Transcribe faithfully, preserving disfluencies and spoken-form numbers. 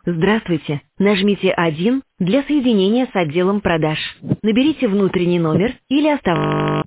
Здравствуйте. Нажмите один для соединения с отделом продаж. Наберите внутренний номер или оставайтесь.